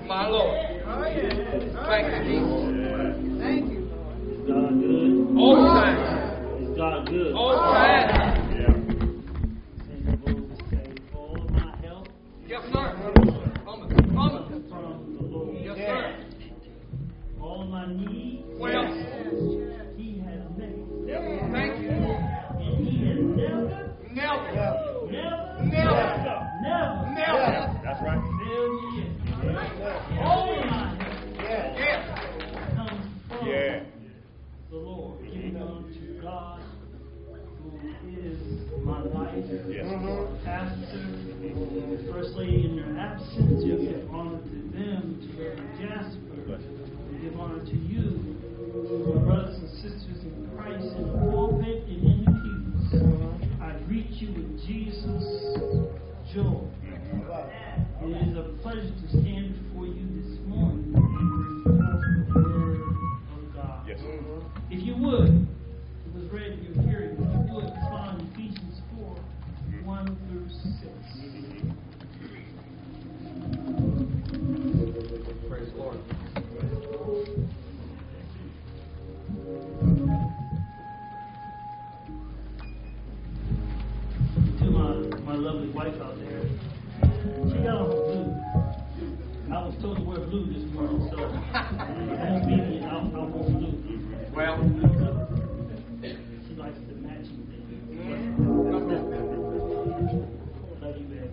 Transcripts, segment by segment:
my Lord. Oh, yeah. Thank you, Jesus. Thank you, Lord. God good? All the time. Is God good? All the time. Yeah. Sing the Lord say, all my help Yes, sir. From from the Lord. Yes, sir. All my needs, Well, He has met. thank you. And He has never That's right. failed me yet. All my help Yes. comes from Yeah. the Lord. Giving unto God, who is my life. Yes. Pastor, First Lady in their absence, we give honor to them, to Reverend Jasper. We give honor to you, my brothers and sisters in Christ, in the pulpit and in the pews. I greet you with Jesus' joy. It is a pleasure to stand before you this morning and bring forth the word of God. Yes. If you would, it was read in your hearing, if you would, find Ephesians 4, 1 through 6. Praise the Lord. To my lovely wife out there, she got on blue. I was told to wear blue this morning, so won't be me. I'll wear blue. Well, She likes the matching thing. Love you, babe.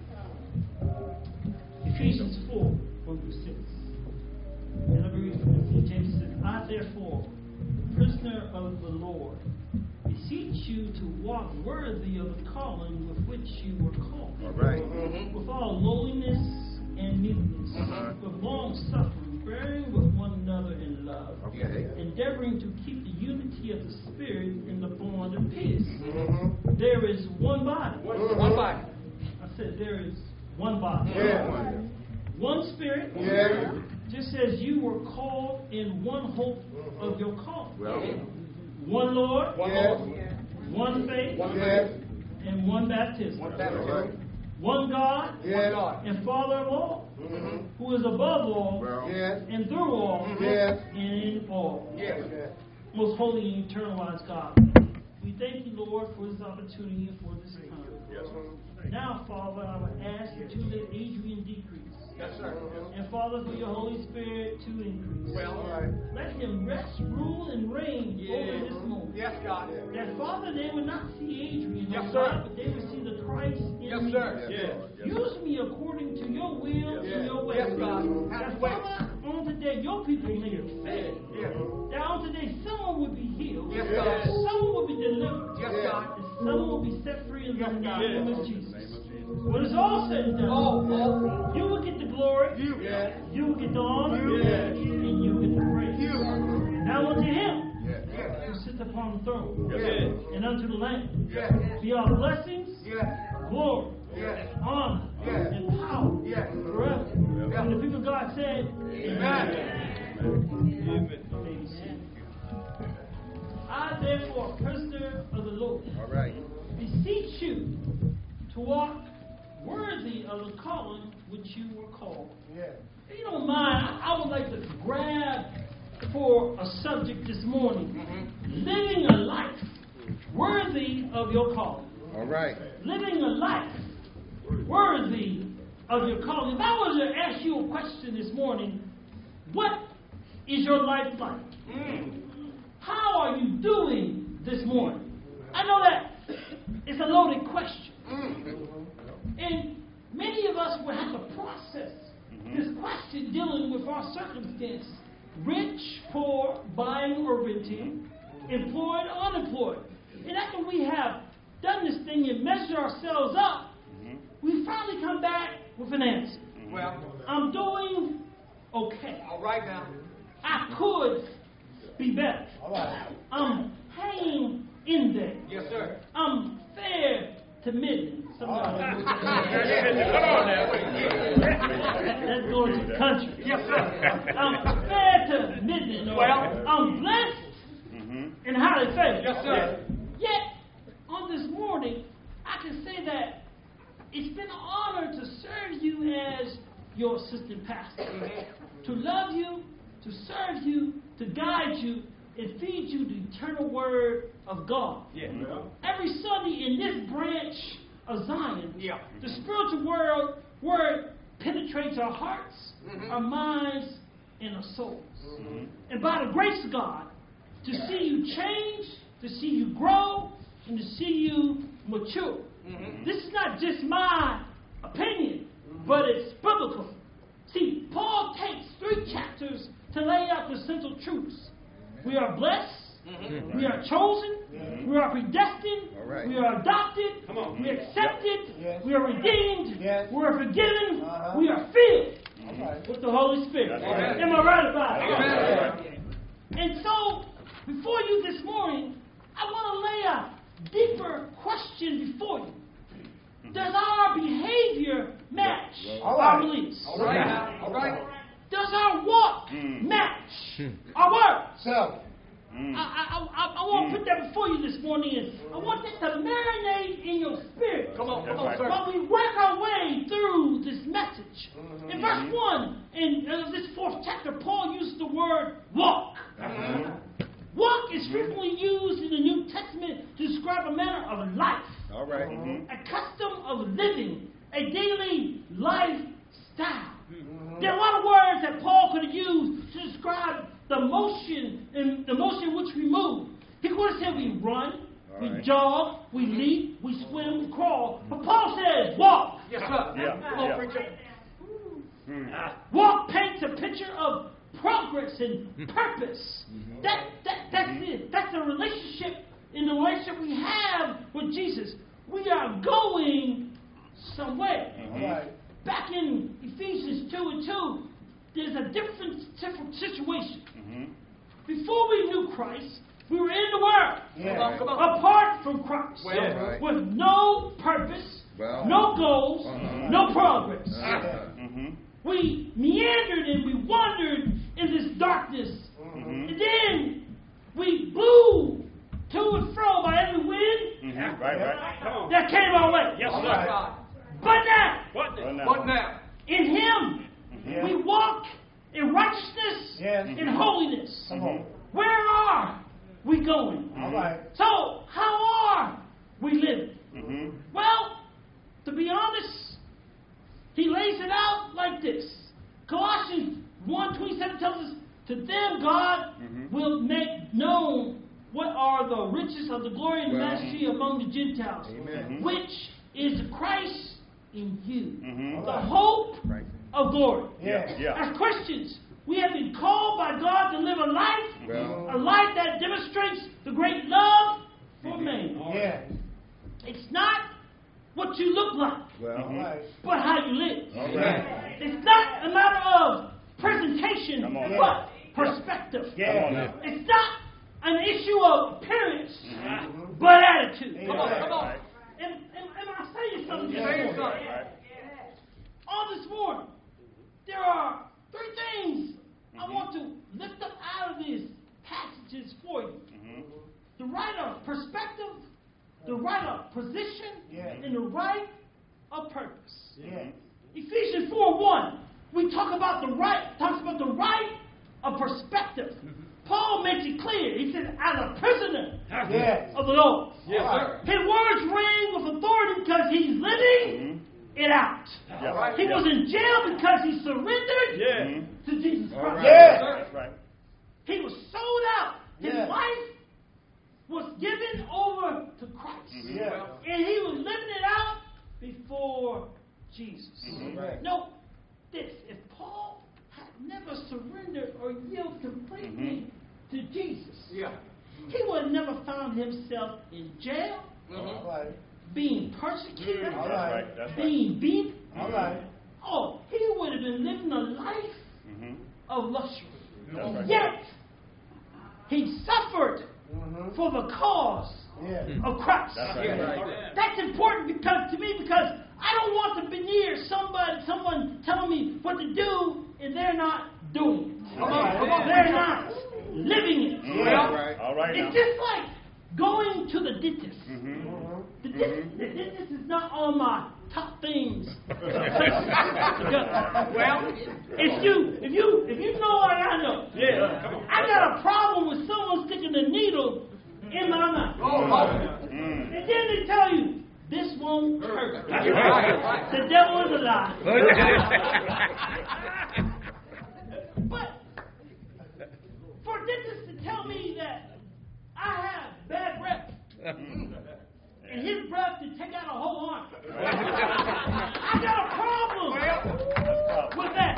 Ephesians 4, 1 through 6. And I'll read from the King James. It says, I therefore, the prisoner of the Lord, beseech you to walk worthy of the calling with which you were called. All right. With all lowliness and meekness, with long suffering, bearing with one another in love, Okay. endeavoring to keep the unity of the Spirit in the bond of peace. There is one body. one body. I said there is one body. Yeah. One Spirit. Yeah. Just as you were called in one hope of your calling. Well. One Lord, One Yes. Lord. one faith, Yes. and one baptism. One baptism. One God Yes. One God. and Father of all, who is above all, Well. Yes. and through all, Yes. and in all. Yes. Most holy and eternal wise God, we thank you, Lord, for this opportunity and for this time. Yes. Now, Father, I would ask that you let Adrian decrease, Yes, sir. and Father, for your Holy Spirit to increase. Well, Let him rest, rule, and reign over this moment. yes, God. That, Father, they would not see Adrian, Yes, oh sir. God, but they would see the Christ in Yes, me. sir. Yes. Use me according to your will and your way. Yes, God. Have That, your way. Father, on today, your people may be fed. Yes. That on today, someone would be healed. Yes, God. Someone will be delivered. Yes, God. And someone will be set free in the Yes, God. name of Jesus. When it's all said and done, Oh. you will get the glory, You. you will get the honor, Yes. and you will get the praise. You. Now unto him Yes. who sits upon the throne, Yes. and unto the Lamb, Yes. be all blessings, Yes. glory, Yes. honor, Yes. and power Yes. forever. And the people of God said, Amen. Baby seat. I, therefore, a prisoner of the Lord, All right. beseech you to walk worthy of the calling which you were called. If you don't mind, I would like to grab for a subject this morning, living a life worthy of your calling. All right. Living a life worthy of your calling. If I was to ask you a question this morning, what is your life like? How are you doing this morning? I know that it's a loaded question. And many of us will have to process this question dealing with our circumstances. Rich, poor, buying or renting, employed or unemployed. And after we have done this thing and measured ourselves up, we finally come back with an answer. Well, I'm doing okay. all right now. I could be better. I'm hanging in there. Yes, sir. I'm fair to middling. Come on now. That's going to the country. Yes, sir. I'm fair to middling. Well, I'm blessed and highly favored. Yes, sir. Yet, on this morning, I can say that it's been an honor to serve you as your assistant pastor. To love you, to serve you, to guide you, and feed you the eternal word of God. Yeah. Every Sunday in this branch of Zion, Yeah. the spiritual word penetrates our hearts, our minds, and our souls. And by the grace of God, to see you change, to see you grow, and to see you mature. This is not just my opinion, but it's biblical. See, Paul takes 3 chapters to lay out the central truths. We are blessed. We are chosen. We are predestined. Right. We are adopted. Come on. We are accepted. Yes. We are redeemed. Yes. We are forgiven. Uh-huh. We are filled All right. with the Holy Spirit. That's right. Am I right about it? Amen. And so, before you this morning, I want to lay a deeper question before you. Does our behavior match All our right. beliefs? All right now. All right. Does our walk match our words? So, I want to put that before you this morning, and I want that to marinate in your spirit. Come on, That's sir. While we work our way through this message. In verse 1, in this 4th chapter, Paul uses the word walk. Walk is frequently used in the New Testament to describe a manner of life, All right. a custom of living, a daily lifestyle. There are a lot of words that Paul could have used to describe the motion and the motion which we move. He could have said we run, All we right. jog, we leap, we swim, we crawl. But Paul says walk. Yes, sir. Yeah, Come on, yeah. preacher. Walk paints a picture of progress and purpose. That's it. That's the relationship. In the relationship we have with Jesus, we are going somewhere. all right. Back in Ephesians 2:2, there's a different situation. Before we knew Christ, we were in the world, Yeah. Come on. apart from Christ, Well, right. with no purpose, Well. no goals, no progress. Uh-huh. We meandered and we wandered in this darkness. And then we blew to and fro by every wind Right. Come on. that came our way. Yes, All sir. right. But now, What now? What now? in Him, Yeah. we walk in righteousness Yes. and holiness. Come on. Where are we going? All right. So, how are we living? Well, to be honest, he lays it out like this. Colossians 1:27 tells us, to them God will make known what are the riches of the glory and Well. majesty among the Gentiles, Amen. which is Christ in you, Mm-hmm. the hope Right. of glory. Yeah. Yeah. As Christians, we have been called by God to live a life, Well. a life that demonstrates the great love for man. Yeah. It's not what you look like, Well. All right. but how you live. All right. Yeah. It's not a matter of presentation, Come on. but perspective. Yeah. Come on now. It's not an issue of appearance, but attitude. Come on, come on. Right. And I'll tell you something this Say morning. something. Right. On this morning, there are 3 things I want to lift up out of these passages for you. The right of perspective, the right of position, Yeah. and the right of purpose. Yeah. Ephesians 4:1, we talks about the right of perspective. Paul makes it clear. He says, as a prisoner Yes. of the Lord. Yes, sir. His words ring with authority because he's living it out. Yeah. He was in jail because he surrendered Yeah. to Jesus All Christ. right. Yeah. That's right. He was sold out. His Yeah. life was given over to Christ. Yeah. And he was living it out before Jesus. Right. Note this. If Paul had never surrendered or yielded completely to Jesus, Yeah. he would have never found himself in jail, All right. being persecuted, All That's right. right. That's right. being beaten. All right. Oh, he would have been living a life of luxury. That's right. Yet, he suffered Mm-hmm. for the cause Yeah. of Christ. That's right. Yeah. That's important because to me, because I don't want to be near someone telling me what to do and they're not doing it. Come on, come on. They're not living it. Yeah. All right. All right now. It's just like going to the dentist. Mm-hmm. The This is not on my top things. Well, if you know what I know, Yeah, come on. I got a problem with someone sticking a needle in my mouth. And then they tell you, this won't hurt. The devil is a lie. But for dentists to tell me that I have bad breath, and his breath to take out a whole arm, I got a problem with that.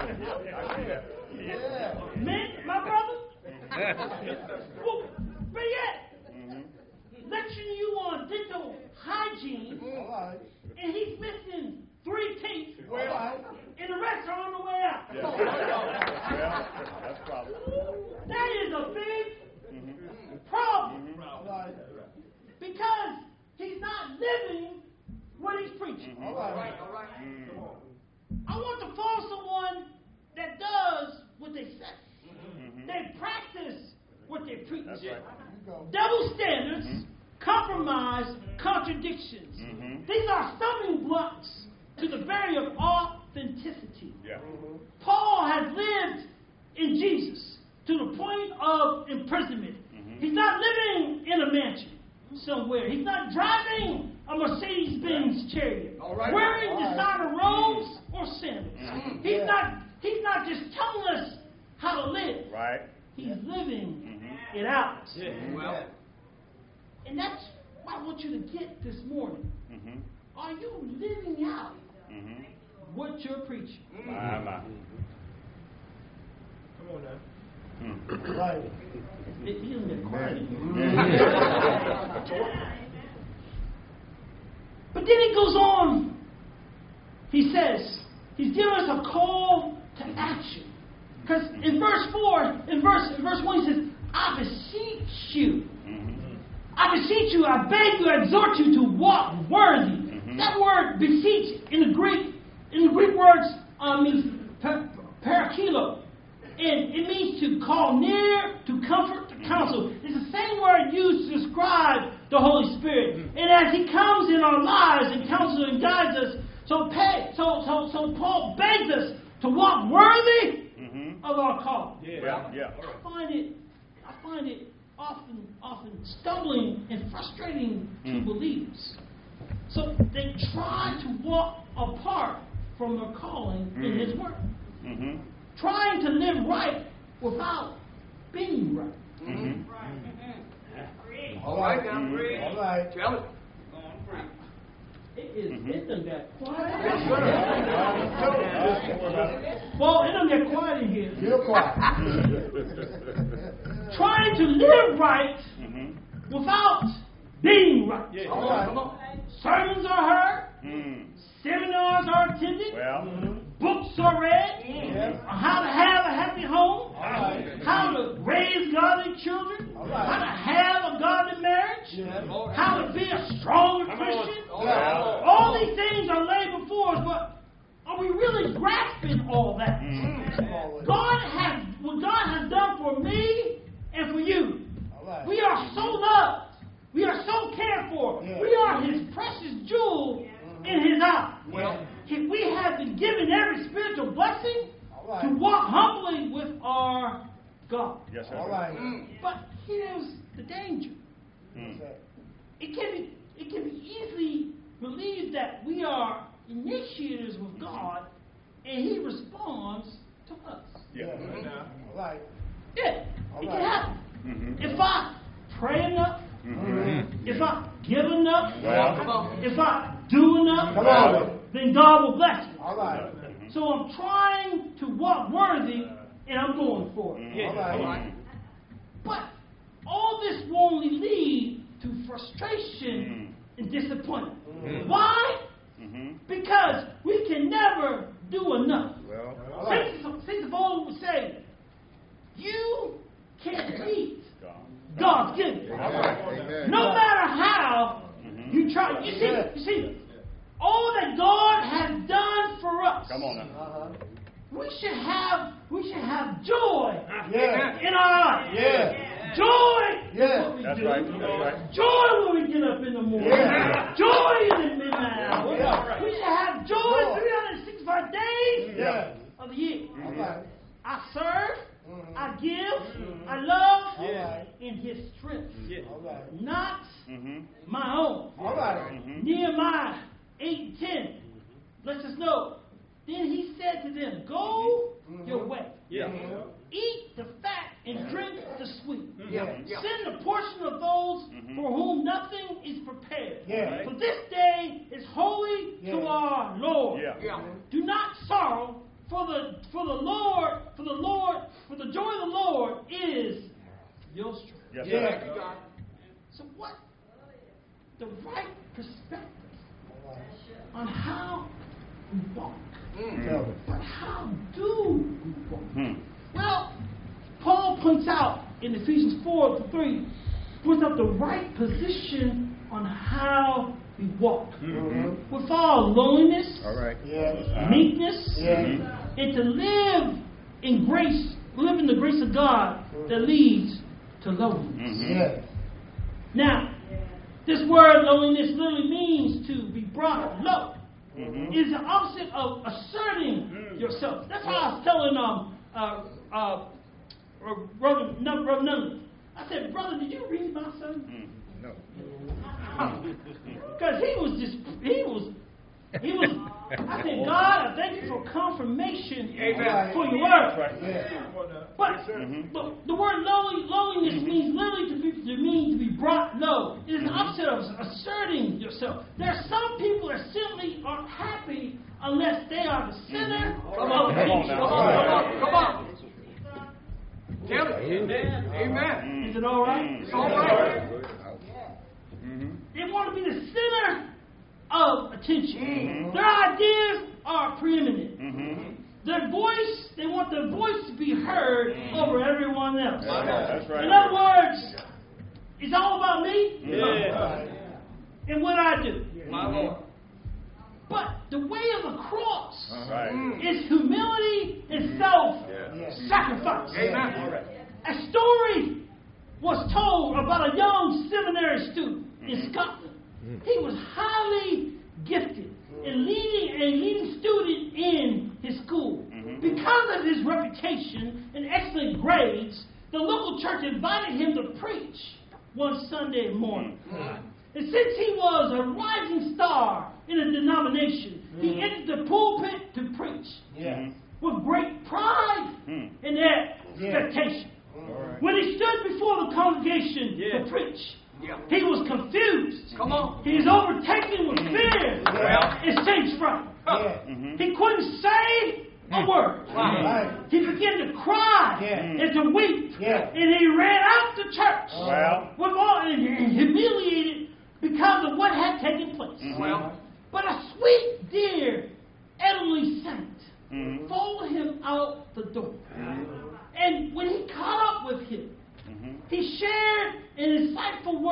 Man, my brother, well, but yet, lecturing you on dental hygiene, and he's missing 3 teeth, and the rest are on the way out. That's a problem. That is a big problem. Because he's not living what he's preaching. I want to follow someone that does what they say. They practice what they preach. That's right. Double standards, compromise, contradictions. These are stumbling blocks to the very of authenticity. Yeah. Paul has lived in Jesus to the point of imprisonment. He's not living in a mansion somewhere. He's not driving a Mercedes-Benz chariot, wearing designer robes or sandals. He's not just telling us how to live. Right. He's living it out. well, And that's what I want you to get this morning. Are you living out what you're preaching? My. Come on now. He doesn't get quiet in here. But then he goes on. He says, he's giving us a call to action. Because in verse 4, in verse 1, he says, I beseech you. I beseech you, I beg you, I exhort you to walk worthy. That word beseech in the Greek words means parakilo. And it means to call near, to comfort, to counsel. It's the same word used to describe the Holy Spirit. And as He comes in our lives and counsels and guides us, so Paul begs us to walk worthy of our call. Yeah. I find it often stumbling and frustrating to believers. So they try to walk apart from their calling in His Word. Trying to live right without being right. all right now, free. All right. Tell it. It done got quiet. Yes, Well, it done got quiet in here. Real quiet. Trying to live right without being right. All right. Come on. Sermons are heard. Seminars are attended. Well. Books are read. Yes. On how to have a happy home. right. How to raise godly children. right. How to have a godly marriage. Yes. How to be a stronger Christian. All these things are laid before us, but are we really grasping all that? What God has done for me and for you. All right. We are so loved. We are so cared for. Yeah. We are His precious jewel in His eye. Well, We have been given every spiritual blessing All right. to walk humbly with our God. Yes, sir. All right. But here's the danger. It can be easily believed that we are initiators with God, and He responds to us. Yeah. All right. Yeah, All it right. can happen. If I pray enough, if I give enough, Well. if I do enough, Come on. then God will bless me. All right. So I'm trying to walk worthy, and I'm going for it. All right. But all this will only lead to frustration and disappointment. Why? Because we can never do enough. Well. All right. Saints of old would say, you can't beat God. God's gift. No matter how you try. You see, all that God has done for us. Come on now. We should have joy Yeah. in our life. Yeah. Joy Yeah. what we That's do. right. That's right. Joy when we get up in the morning. Yeah. Joy in the midnight hour. Yeah. We should have joy 365 days Yeah. of the year. All right. I serve, Mhm. I give, I love Yeah. in His strength, All right. not Mm-hmm. my own. All right. Mm-hmm. Nehemiah 8:10 lets us know. Then he said to them, "Go your way. Yeah. Eat the fat and drink the sweet. Yeah. Send a portion of those Mhm. for whom nothing is prepared. Yeah. For this day is holy to Yeah. our Lord. Yeah. Do not sorrow, for the joy of the Lord is your strength." Yes, Yeah. sir. So what? The right perspective on how we walk. Tell me. But how do we walk? Hmm. Well, Paul points out in Ephesians 4:3, points out the right position on how we walk. Mm-hmm. With all lowliness, All right. Yes. meekness, Yes. and to live in grace, live in the grace of God that leads to lowliness. Mm-hmm. Yes. Now, this word lowliness literally means to be brought low. Mm-hmm. It's the opposite of asserting yourself. That's why I was telling Reverend Nunley. I said, "Brother, did you read my sermon?" No. Because he was. I said, "God, I thank you for confirmation Amen. for your word." Right. Yeah. But the word lowliness means literally to be brought low. It is the opposite of asserting yourself. There are some people that simply aren't happy unless they are the center Come of on. attention. Come on. Come on. Tell it. Amen. Is it all right? It's all right. Mm-hmm. They want to be the center of attention. Their ideas are preeminent. Mm-hmm. They want their voice to be heard over everyone else. That's right. In other words, it's all about me Yeah. and what I do. My Lord. But the way of the cross Right. is humility and self-sacrifice. Amen. A story was told about a young seminary student in Scotland. He was highly gifted and a leading student in his school. Because of his reputation and excellent grades, the local church invited him to preach one Sunday morning. And since he was a rising star in a denomination, he entered the pulpit to preach Yeah. with great pride and expectation. Right. When he stood before the congregation to preach, he was confused. Come on. He was overtaken with fear and stage fright. Yeah. He couldn't say a word. Right. He began to cry and to weep. Yeah. And he ran out the church Well. with all and humiliated because of what had taken place. Well. But a sweet, dear, elderly saint Mm-hmm. followed him out the door. And when he caught up with him, he shared an insightful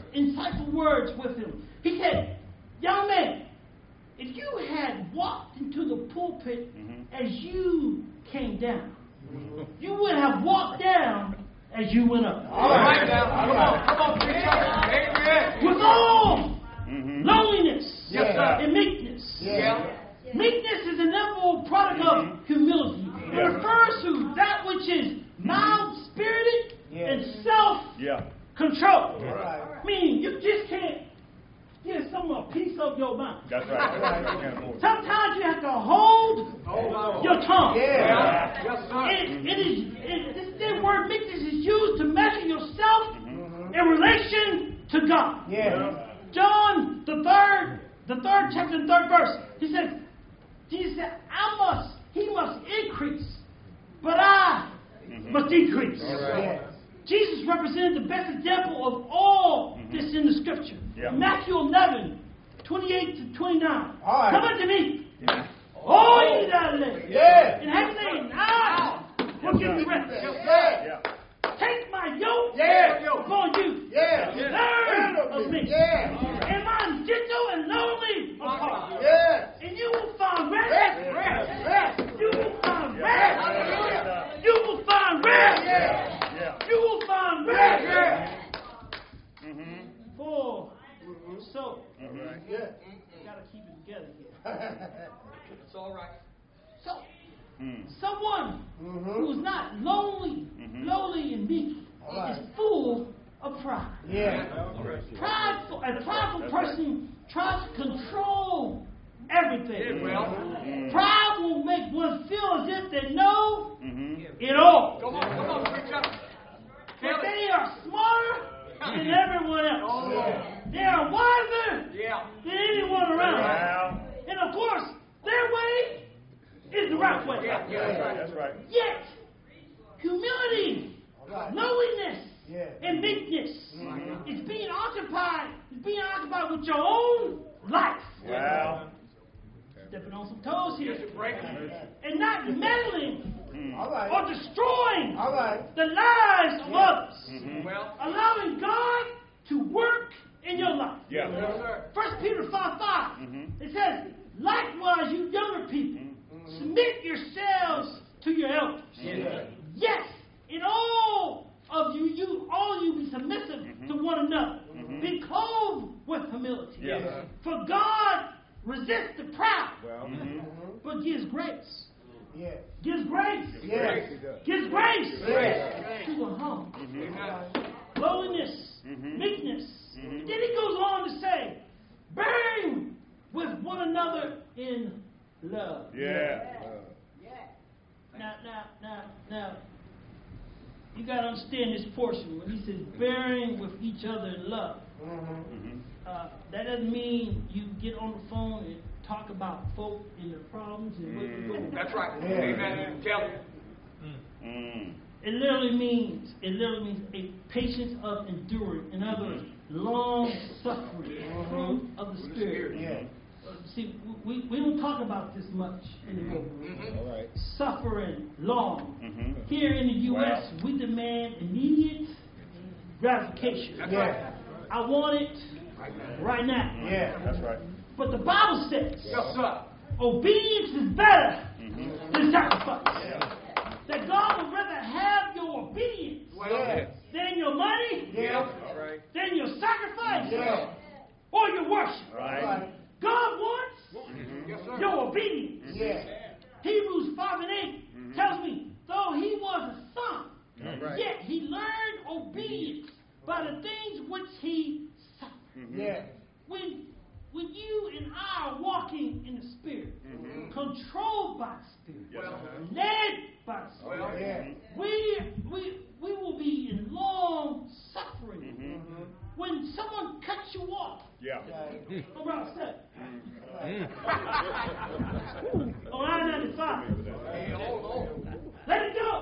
words with him. He said, "Young man, if you had walked into the pulpit as you came down, you would have walked down as you went up." All right now. Come on, preacher. Amen. With all loneliness Yes, sir. and meekness. Yeah. Meekness is an inevitable product of humility. It refers to that which is mild-spirited and self-control. Right. Meaning, you just can't give someone a piece of your mind. That's right. Sometimes you have to hold your tongue. Yeah. Yes, sir. This word meekness is used to measure yourself in relation to God. Yeah. John, the third chapter, the 3rd verse, he says, Jesus said, he must increase, but I must decrease. Yeah. Jesus represented the best example of all this in the scripture. Yeah. Matthew 11, 28 to 29. All right. Come unto me, all ye that are labor Yeah. and heavy laden, I will give you rest. Yeah. Take my yoke Yeah. upon you. Yeah. Learn of me. Yeah. And I'm gentle and lowly of heart. Yeah. And you will find rest. Rest. You will find rest. You will find rest. Yeah. You will find rest It's all right. So, Mm. someone who's not lowly and meek is full of pride. Yeah. A prideful person tries to control everything. Pride will make one feel as if they know it all. Come on, preach up. But they are smarter than everyone else. They are wiser than anyone around. Wow. And of course, their way is the right way. That's right. Yet, humility, lowliness, and meekness is being occupied with your own life. Wow. Stepping on some toes here. Yes, And not meddling All right. or destroying All right. the lives of others. Well, Allowing God to work in your life. Yeah. yes, sir. 1 Peter 5:5. It says, likewise, you younger people, submit yourselves to your elders. Yes, in all of you, all you be submissive to one another. Be clothed with humility. Yeah. For God resists the proud, Well. but gives grace. Yeah. Gives grace. Yes. Gives grace Yes. to the humble. Amen. Lowliness, meekness. Then he goes on to say, bearing with one another in love. Yeah. Now, you got to understand this portion. When he says bearing with each other in love, that doesn't mean you get on the phone and talk about folk and their problems and what you're going through. That's right. Amen. Tell me. It literally means a patience of enduring. In other words, long suffering, fruit of the Spirit. Yeah. See, we don't talk about this much anymore. All right. Suffering long. Here in the U.S., we demand immediate gratification. That's Yeah. right. I want it right now. Yeah. That's right. But the Bible says Yes, sir. obedience is better than sacrifice. That God would rather have your obedience Well, than your money, Yeah. than your sacrifice, Yeah. or your worship. All Right. right. God wants yes, sir. your obedience. Yeah. Hebrews 5:8 tells me, though he was a son, Right. yet he learned obedience by the things which he suffered. Yeah. When you and I are walking in the Spirit, controlled by the Spirit, led by the Spirit, Well, Yeah. we will be in long suffering. When someone cuts you off, Yeah. around 7, on I-95, hey, hold. let it go.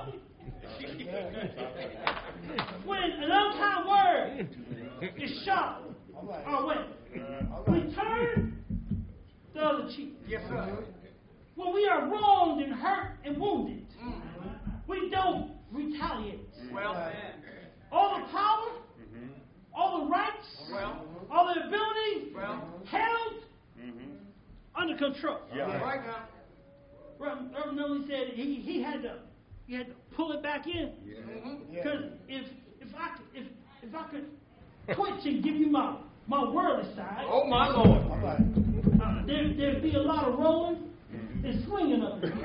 When an unkind word is shot our way, we turn the other cheek. Yes, sir. When we are wronged and hurt and wounded, we don't retaliate. Well, All the power, all the rights, well, all the ability well. held under control. Yeah. Right now. Reverend Nolan said he had to pull it back in, because if I could twitch and give you my worldly side, Oh, my Lord. All right. there'd be a lot of rolling and swinging up there.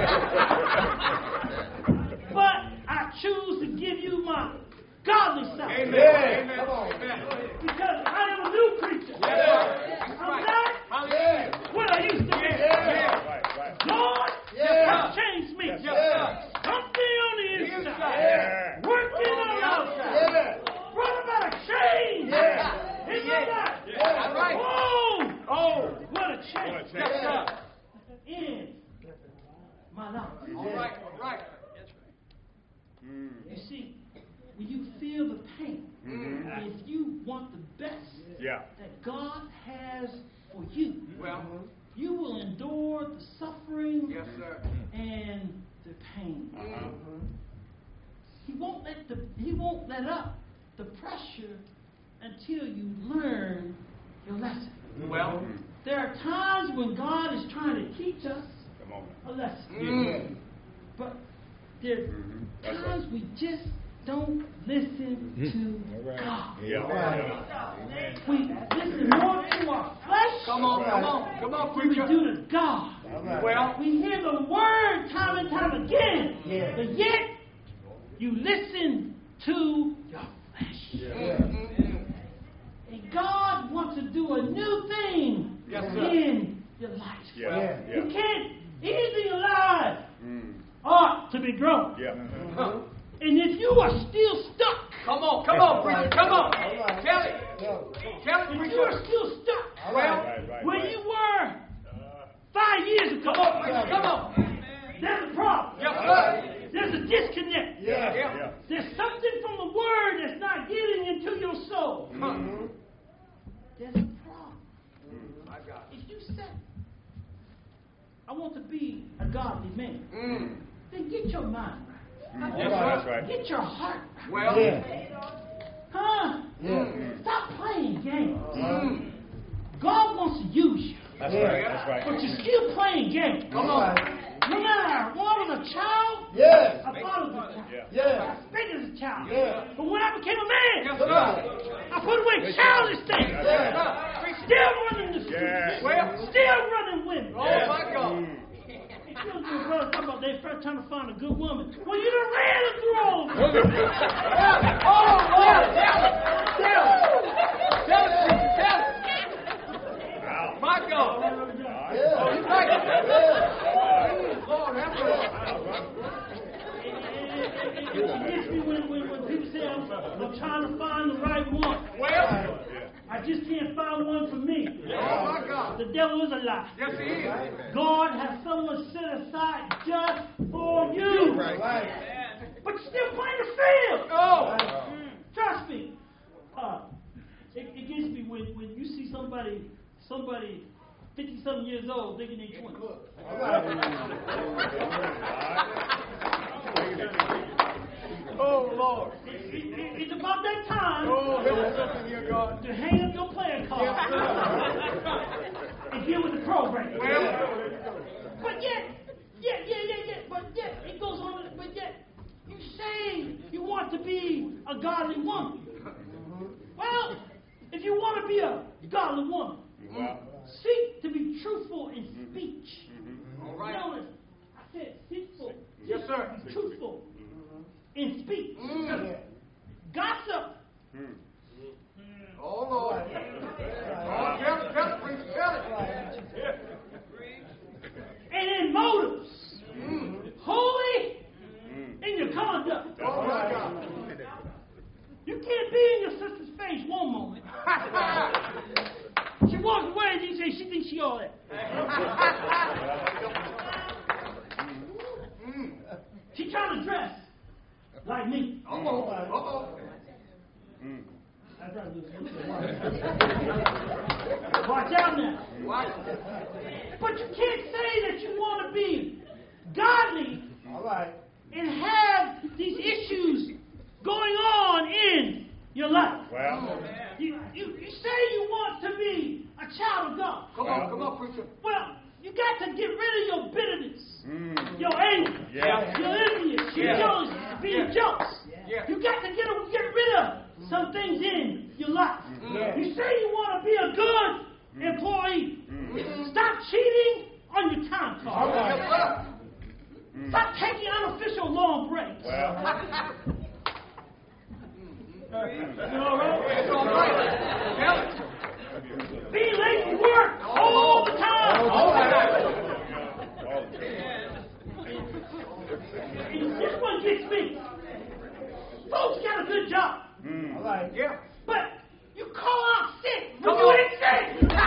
But I choose to give you my godly side, Amen. Yeah. Amen. Come on. Amen. because I am a new creature. That's I'm right. not Hallelujah. what I used to be. Yeah. Right. Lord Yeah. has changed me. Yes, sir. Something on the inside, Yeah. working on the outside, Yeah. brought about a change Yeah. in my life. That's right. Oh, what a change What a change. Yes, sir. in my life. All right. All right. You see, when you feel the pain, if you want the best Yeah. that God has for you, Well, you will endure the suffering yes, sir. and the pain. He won't let up the pressure until you learn your lesson. Well, There are times when God is trying to teach us Come on. a lesson, but there are times we just don't listen to God. Yeah. We listen more to our flesh Come on, than we preacher. do to God. Well, We hear the word time and time again, Yeah. but yet you listen to your flesh. And God wants to do a new thing Yes, sir. in your life. Yeah. You can't, anything alive Mm. ought to be grown. Yeah. And if you are still stuck, come on, preacher. Come on. Tell it. Tell it, if you preacher. are still stuck Right. where you were 5 years ago, Come on, preacher. Come on. there's a problem. Yes, sir. There's a disconnect. Yeah. There's something from the word that's not getting into your soul. There's a problem. My God. If you say, I want to be a godly man, then get your mind right. Yes, That's sir. right. Get your heart right. Well, Huh? Stop playing games. God wants to use you, That's right. That's right. but you're still playing games. come on. No matter when I was a child, Yes. I thought as a child. Yes. I spake as a child. Yeah. But when I became a man, Yes, sir. I put away childish things. Yes, sir. Still running the streets. Yeah. Well, Still running women. oh, my God. You know, your brother talking about they first trying to find a good woman. Well, you done ran her through all of them. Oh, Lord. Tell it, preacher. Tell it. Wow. My God. Oh, you right. Lord, have mercy. It gets me when people say I'm trying to find the right one. Well, I just can't find one for me. oh, my God. The devil is a lie. Yes, he is. God has someone set aside just for you. Right. But you're still playing the field. Oh, Trust me. It gets me when you see somebody 50-something years old thinking they're 20. oh, Lord. It's about that time Oh, there was something here, God. to hang up your player card and get with the program. Well, But yet, but yet, it goes on, but yet, you say you want to be a godly woman. Well, if you want to be a godly woman, seek to be truthful in speech. all right. Notice, I said truthful. Yes, sir. Be truthful in speech. Gossip. Oh, Lord. Oh, tell it, preacher. Tell it. And in motives. Holy in your conduct. Oh, my God. You can't be in your sister's face one moment. She walks away and you say she thinks she all that. She trying to dress like me. Uh-oh. Watch out now. Watch. But you can't say that you want to be godly and have these issues going on in your life. Well, You say you want to be a child of God. Come on, preacher. Well, you got to get rid of your bitterness, your anger, Yeah. your envious, your Yeah. jealousy, being jealous. Yeah. You got to get rid of some things in your life. You say you want to be a good employee. Stop cheating on your time card. Yes, sir. Stop taking unofficial long breaks. well, You all right? It's all right. Tell it. Be late for work all the time. And this one gets me. Folks got a good job, Yeah. but you call out sick when Come you on. ain't sick.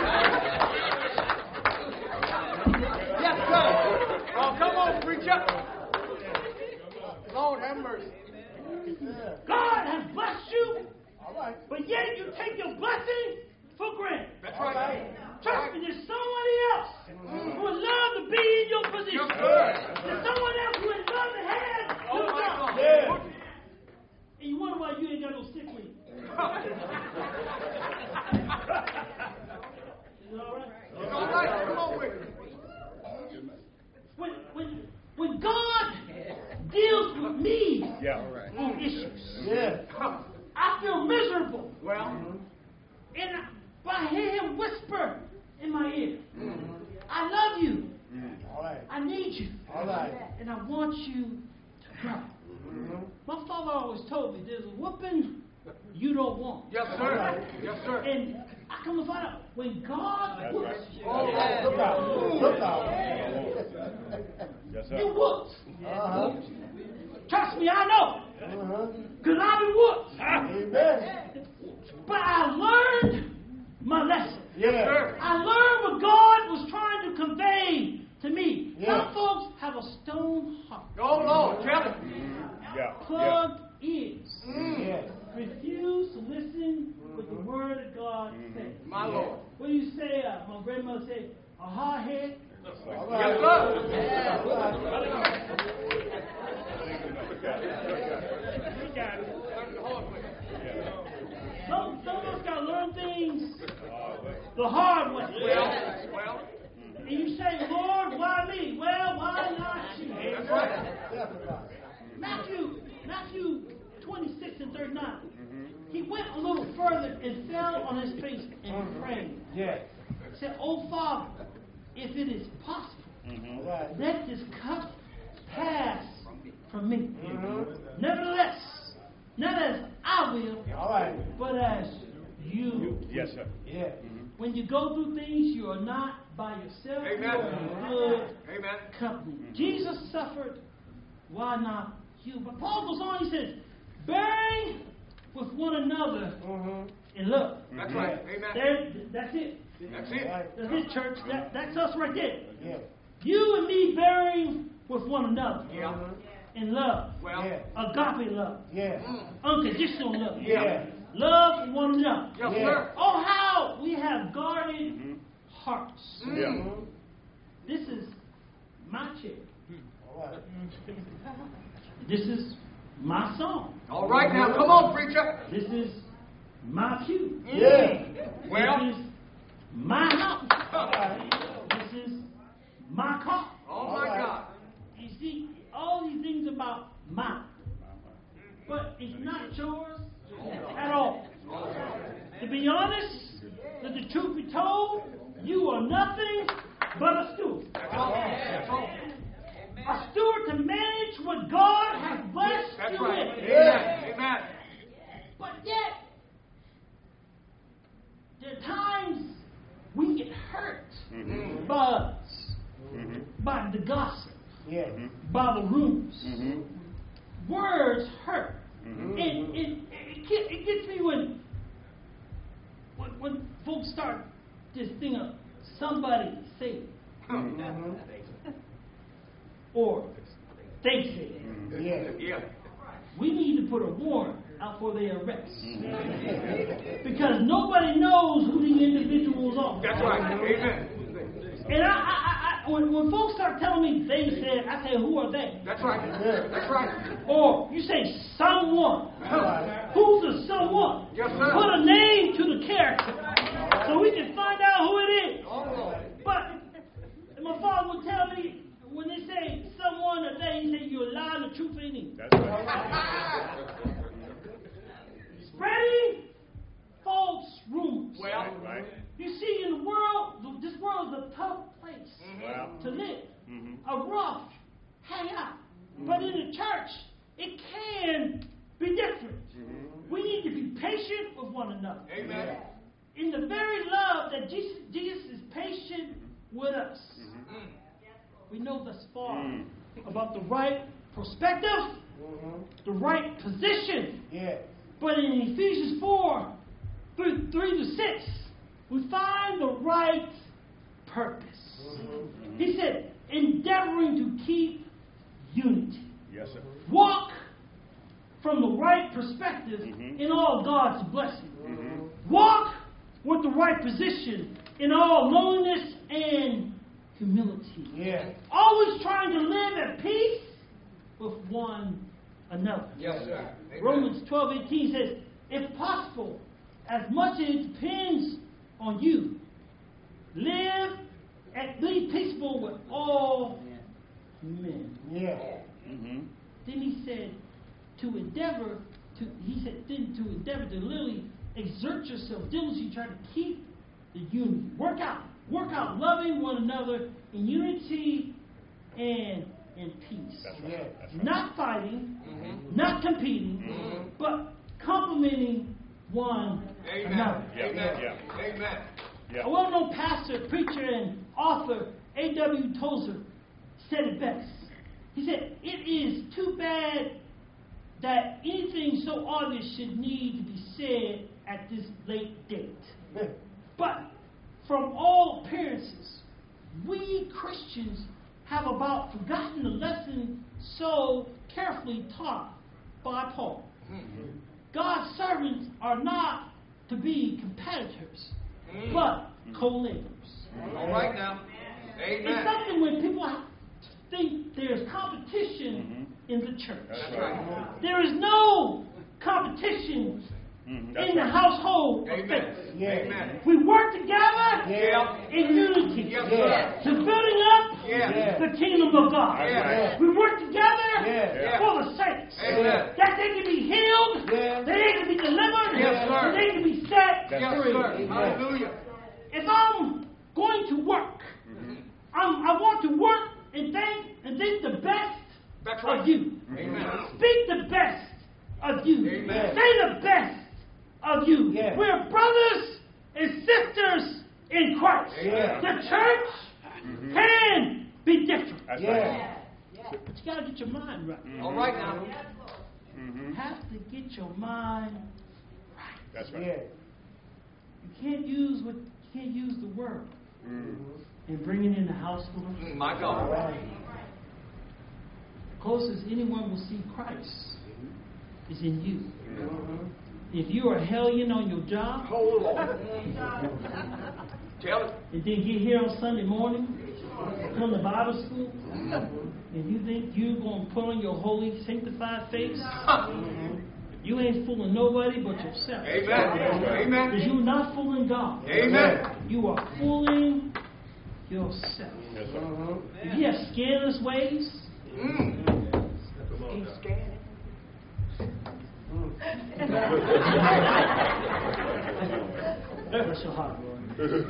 Yes, sir. Oh, come on, preacher. Lord have mercy. God has blessed you, but yet you take your blessing for granted. That's right. Trust me, there's somebody else who would love to be in your position. Yes, sir. There's someone else who would love to have Oh, your my job. God. And you wonder why you ain't got no sick leave. Is it all right? It's all right. Come on with it. When God deals with me Yeah. All right. on issues. Yeah. I feel miserable. Well, But I hear him whisper in my ear, I love you. All right. I need you. All right. And I want you to grow. My father always told me there's a whooping you don't want. yes, sir. Yes, sir. And I come to find out when God That's whoops right. you, Look out. Look out. Yes, you sir. whooped. Uh-huh. Trust me, I know. Uh-huh. Because I've been whooped. Amen. But I learned my lesson. Yeah. I learned what God was trying to convey to me. Yeah. Some folks have a stone heart, Oh, Lord, tell him. Yeah. Yeah. plugged ears, Yeah. refuse to listen with the word of God says. My Lord. What do you say? My grandmother said, a hard head. All Yes, right. sir. All right. Some of us got to learn things the hard way. Well, And you say, Lord, why me? Well, why not you? that's right. Matthew 26 and 39. He went a little further and fell on his face and prayed. Yeah. Said, Oh Father, if it is possible, All right. let this cup pass from me. Mm-hmm. Nevertheless, not as I will, All right. but as you. Yes, sir. Yeah. When you go through things, you are not by yourself. Amen. You are in good Amen. company. Jesus suffered. Why not you? But Paul goes on. He says, bearing with one another Mm-hmm. in love. That's right. Amen. That's it. That's it. Right. That's it, church. That's us right there. Yeah. You and me bearing with one another Yeah. in love. Well, Yeah. Agape love. Yeah. Unconditional love. Yeah. Love for one another. yes, Yeah. sir. Oh, how we have guarded hearts. Yeah. This is my chair. All right. This is my song. All right, now, come on, preacher. This is my pew. Yeah. Well, This is my house. All right. This is my car. oh, my God. You see, all these things about mine. But it's not yours at all. To be honest, let the truth be told, you are nothing but a steward. That's all. That's all. A steward to manage what God has blessed That's you right. with. Amen. Amen. But yet, there are times we get hurt Mm-hmm. by others, Mm-hmm. by the gossip, Yeah. by the rumors. Mm-hmm. Words hurt. Mhm. And it gets me when folks start this thing of somebody say it, Mm-hmm. or they say it. Yeah. Yeah. We need to put a warrant out for their arrest. Because nobody knows who the individuals are. That's right. Amen. And when folks start telling me they said, I say, who are they? That's right. That's right. Or you say someone. Who's the someone? Yes, sir. Put a name to the character so we can find out who it is. But my father would tell me when they say someone or they, he said, you're lying, the truth ain't in. That's right. Spreading false rumors. Well, Right. You see, in the world, this world is a tough place Wow. to live, Mm-hmm. a rough hangout. But in the church, it can be different. We need to be patient with one another. amen. In the very love that Jesus is patient with us. We know thus far about the right perspective, Mm-hmm. the right position. Yeah. But in Ephesians 4, 3 to 6, we find the right purpose. He said, endeavoring to keep unity. Yes, sir. Walk from the right perspective Mhm. in all God's blessings. Walk with the right position in all lowliness and humility. Yeah. Always trying to live at peace with one another. Yes, sir. Amen. Romans 12:18 says, if possible, as much as it depends on you, live and be peaceable with all men. Yeah. Mm-hmm. Then he said, to endeavor to, he said, then to endeavor to literally exert yourself, diligently try to keep the unity. Work out loving one another in unity and in peace. That's right. That's right. Not fighting, not competing, but complimenting one another. Yeah. Yeah. Amen. Yeah. A well-known pastor, preacher, and author, A.W. Tozer, said it best. He said, "It is too bad that anything so obvious should need to be said at this late date. But from all appearances, we Christians have about forgotten the lesson so carefully taught by Paul. God's servants are not to be competitors, but co-laborers." All right now. It's Amen. something when people think there's competition in the church. That's right. There is no competition That's in the right. household of Amen. faith. Amen. We work together Yeah. in unity Yes, sir. to building up Yeah. the kingdom of God. Yeah. We work together Yeah. for the saints. Amen. That they can be healed, Yeah. that they can be delivered, Yes, sir. that they can be set That's Yes, free. sir. Hallelujah. If I'm going to work, I want to work and think the best That's right. of you. Amen. Speak the best of you. Amen. Say the best of you. Yeah. We're brothers and sisters in Christ. Yeah. The church can be different. That's Yeah. right. But you got to get your mind right. All right now. You have to get your mind right. That's right. Yeah. You can't use the world and bring it in the household. My All God. right. The closest anyone will see Christ is in you. If you are a hellion on your job, Hold on. Tell it. and then get here on Sunday morning, come to Bible school, and you think you're going to put on your holy, sanctified face, you ain't fooling nobody but yourself. Amen. Because Amen. you're not fooling God. Amen. You are fooling yourself. Yes, sir. If you have scandalous ways, bless your heart, Lord.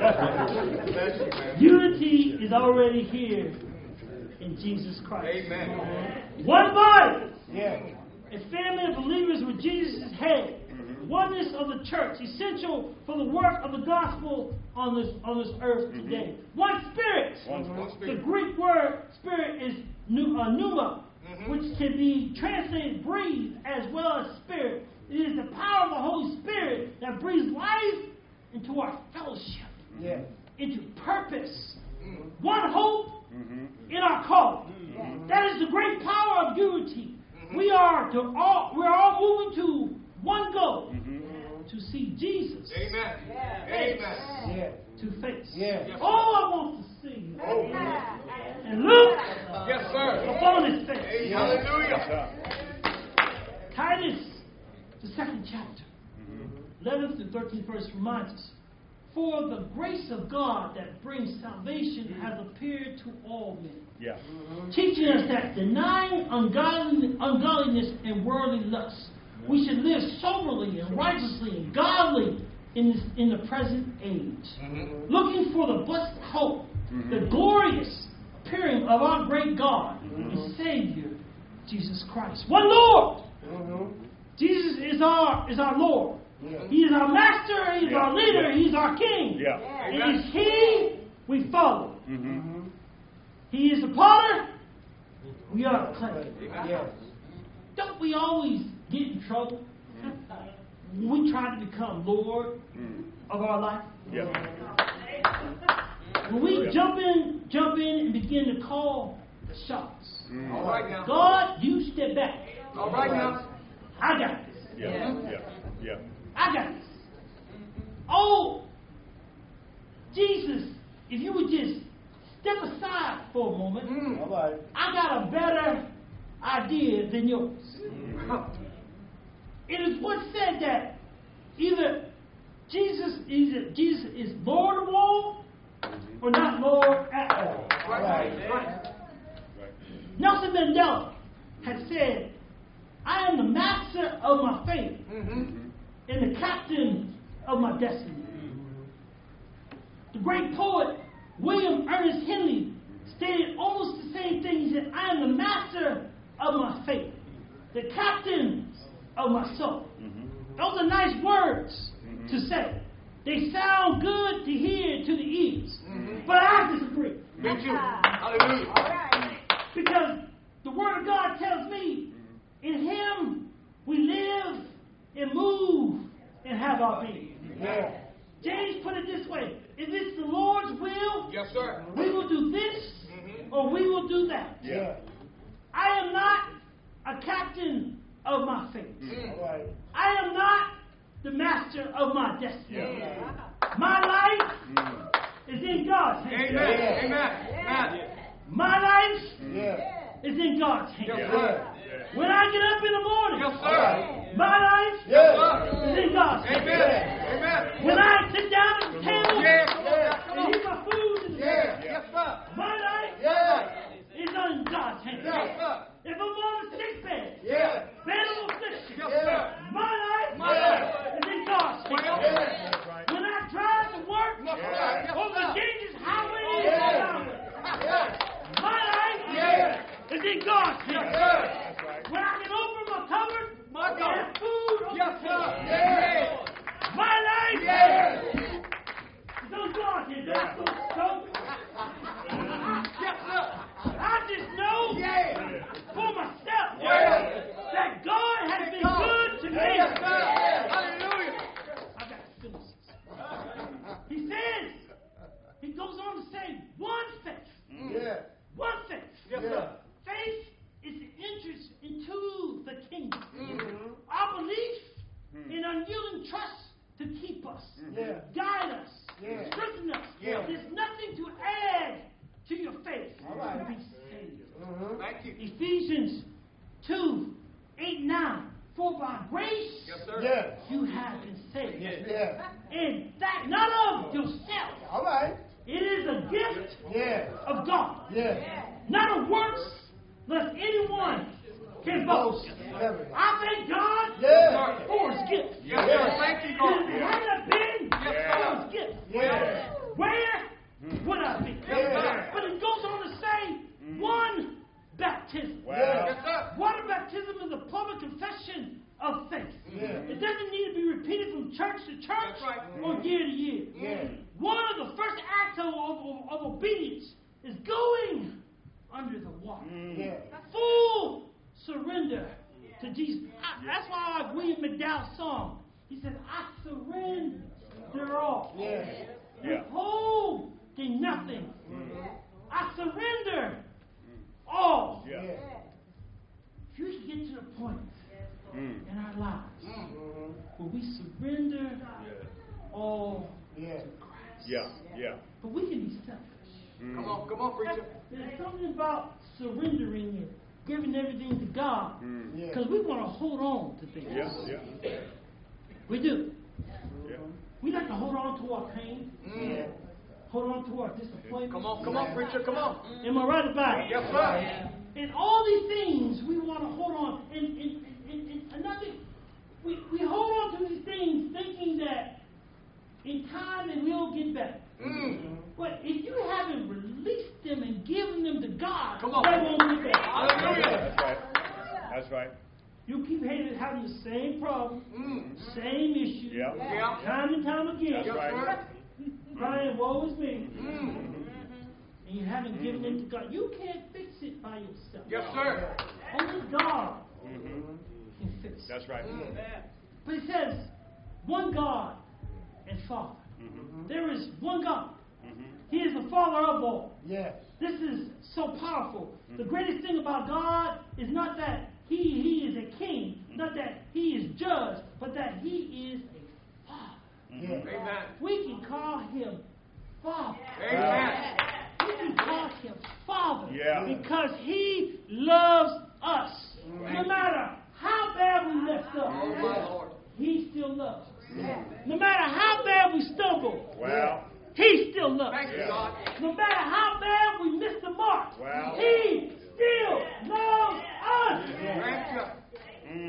Unity is already here in Jesus Christ. Amen. One body, Yeah. a family of believers with Jesus as head. Oneness of the church, essential for the work of the gospel on this earth today. One spirit. One One The spirit. Greek word spirit is pneuma, which can be translated breathe as well as spirit. It is the power of the Holy Spirit that breathes life into our fellowship, Yeah. into purpose. One hope in our calling. That is the great power of unity. We're all moving to one goal, to see Jesus Amen. Amen. Yeah. to face. Yeah. All I want to see and look Yes, sir. upon his face. Hey, hallelujah. Titus, the second chapter, 11th to 13th verse reminds us, "For the grace of God that brings salvation has appeared to all men, Yeah. teaching us that denying ungodliness and worldly lusts, we should live soberly and righteously and godly in the present age, looking for the blessed hope, the glorious appearing of our great God and Savior, Jesus Christ." One Lord. Jesus is our Lord. Yeah. He is our master. He is Yeah. our leader. Yeah. He is our king. Yeah. And it's He we follow. Mm-hmm. He is the potter. We are the clay. Yes. Don't we always get in trouble when we try to become Lord of our life? Yeah. When we jump in and begin to call the shots. All right now. God, you step back. All right now. I got this. Yeah. Yeah. Yeah. I got this. Oh, Jesus, if you would just step aside for a moment, All right. I got a better idea than yours. It is what's said that either Jesus is Lord of all or not Lord at all. Right. Right. Right. Nelson Mandela had said, I am the master of my fate Mm-hmm. and the captain of my destiny. The great poet William Ernest Henley stated almost the same thing. He said, I am the master of my fate, the captain of my soul. Those are nice words to say. They sound good to hear to the ears. But I disagree. Me too. Hallelujah. Because the Word of God tells me, in Him we live and move and have our being. Yeah. James put it this way: if it's the Lord's will, Yes, sir. we will do this or we will do that. Yeah. I am not a captain of my fate. All right. I am not the master of my destiny. Yeah. My life is in God's hands. Amen. Yeah. Amen. My life Yeah. is in God's hands. Yes, Yeah. sir. When I get up in the morning, Yes, sir. my life Yeah. is in God's hands. Amen. Amen. When I sit down at the table Yeah, come on, Yeah. come and on. eat my food in the Yeah. Yes, sir. my life Yeah. is in God's hands. Yes, sir. If I'm on a sick bed, Yeah. bed of affliction, Yes, Yeah. sir. my life My life. is in God's hands. Yeah. That's right. When I drive to work Yes, sir. Yes, over sir. dangerous highways Yeah. and byways, Yeah. my life Yeah. is in God's hands. Yes, sir. That's right. When I can open my cupboard My and God. have food on Yes, the sir. table, Yeah. my life Yeah. is on God's hands. Yeah. So, Yes, sir. I just know Yeah. for myself Yeah. that God has been good to me. Yes, sir. Hallelujah. I got to finish this. He says, he goes on to say, one faith. Yeah. One faith. Yes, Yeah. sir. Faith is the entrance into the kingdom. Mm-hmm. Our belief in unyielding trust to keep us, Yeah. guide us, Yeah. strengthen us. Yeah. There's nothing to add to your faith All right. to be saved. Mm-hmm. Thank you. Ephesians 2:8-9. For by grace Yes, sir. Yeah. you have been saved. Yeah. And that not of yourself. All right. It is a gift Yeah. of God. Yeah. Not of works, lest anyone can boast. Never. I thank God Yeah. for his gift. Yes, sir. Thank you, If God. it hadn't been Yes, for sir. his gift, Yeah. where would I be? Yes, sir. But it goes on to say, one baptism. Wow. Yes, sir. Water baptism is a public confession of faith. Yeah. It doesn't need to be repeated from church to church That's right. or year to year. Yeah. One of the first acts of obedience is going under the water. Yeah. Full surrender to Jesus. That's why I like William McDowell's song. He said, I surrender all. Yeah. Yeah. Withholding nothing. I surrender all. Yeah. Yeah. If you should get to the point in our lives Mm-hmm. where we surrender all Yeah. to Christ. Yeah. Yeah. But we can be selfish. Come on, preacher. There's something about surrendering and giving everything to God Yeah. because we want to hold on to things. Yeah. Yeah. We do. Yeah. We like to hold on to our pain, Yeah. hold on to our disappointment. Come on, preacher. Come on. Am I right about it? Yes, sir. And all these things we want to hold on. And another, we hold on to these things thinking that in time it will get better. But if you haven't released them and given them to God, Come on. they won't get better. Hallelujah. That's right. That's right. You keep having the same problem, same issue, Yeah. Yeah. time and time again. That's Yes, right. sir. Crying, woe is me. And you haven't given them to God. You can't fix it by yourself. Yes, sir. Only God can fix it. That's right. But it says, one God and Father. There is one God. He is the Father of all. Yes. This is so powerful. The greatest thing about God is not that He is a king, not that He is judge, but that He is a Father. Yeah. Amen. We can call Him Father. Amen. We can call Him Father Yeah. because He loves us. No matter how bad we messed Oh, my up, Lord. He still loves us. No matter how bad we stumble, Wow. He still loves Thank you, us. God. No matter how bad we miss the mark, Wow. He still loves us. Thank you.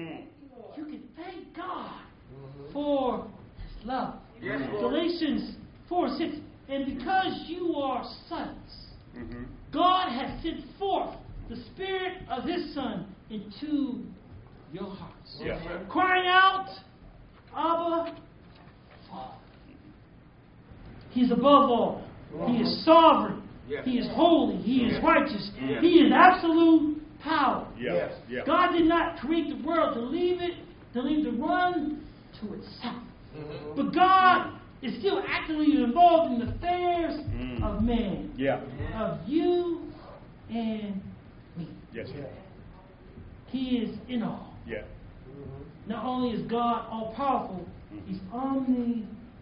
Galatians 4:6, and because you are sons, Mm-hmm. God has sent forth the Spirit of His Son into your hearts, Yeah. crying out, Abba, Father. He's above all. He is sovereign. Yes. He is holy. He is Yes. righteous. Yes. He is absolute power. Yeah. Yes. Yeah. God did not create the world to leave to run to itself. But God is still actively involved in the affairs of man, Yeah. of you and me. Yes. He is in all. Yeah. Not only is God all powerful, He's omnipresent.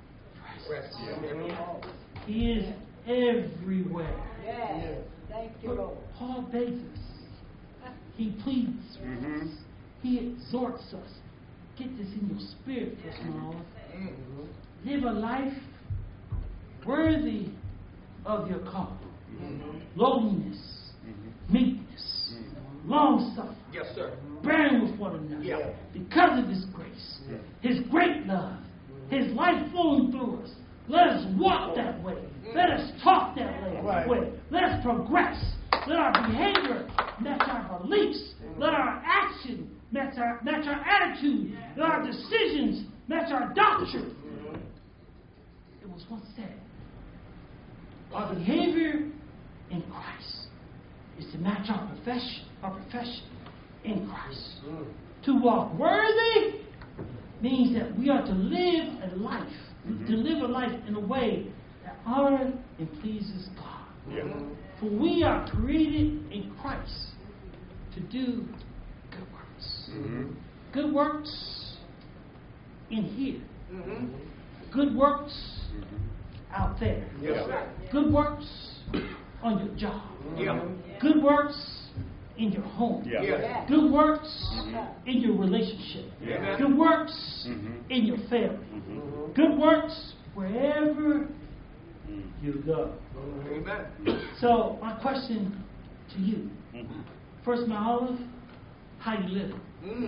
He is everywhere. Yes. Thank you, But Lord. Paul begs us. He pleads with us. He exhorts us. Get this in your spirit, First Mile. Live a life worthy of your call. Lowliness, meekness, long suffering, Yes, sir. bearing with one another. Yeah. Because of His grace, His great love, His life flowing through us. Let us walk that way. Let us talk that way. Let us progress. Let our behavior match our beliefs. Let our action match our attitude. Let our decisions match our doctrine. It was once said, our behavior in Christ is to match our profession in Christ. To walk worthy means that we are to live a life, in a way that honors and pleases God. Yeah. For we are created in Christ to do good works. Good works in here. Good works out there. Yes, sir. Good works on your job. Yeah. Good works in your home. Yeah. Yeah. Good works in your relationship. Yeah. Good works in your family. Good works wherever you go. Amen. So my question to you, First my Olive, how you living?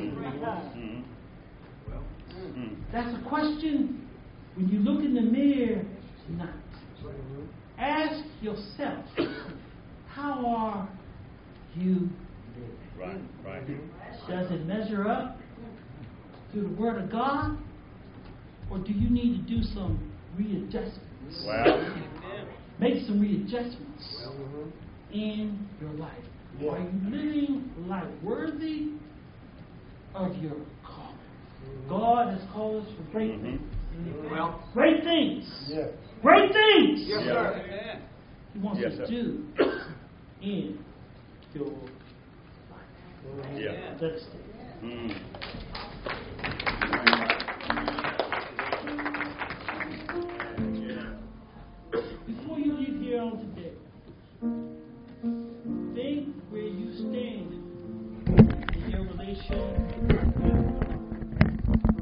That's a question when you look in the mirror tonight. Ask yourself, how are you living? Right. Does it measure up to the Word of God? Or do you need to do some readjustments? Wow. Make some readjustments in your life. Are you living life worthy of your calling? God has called us for great things. Well, Great things. Great things. yes, Yeah. sir. He wants Yes, to sir. do in your life. Yeah. Let's stand.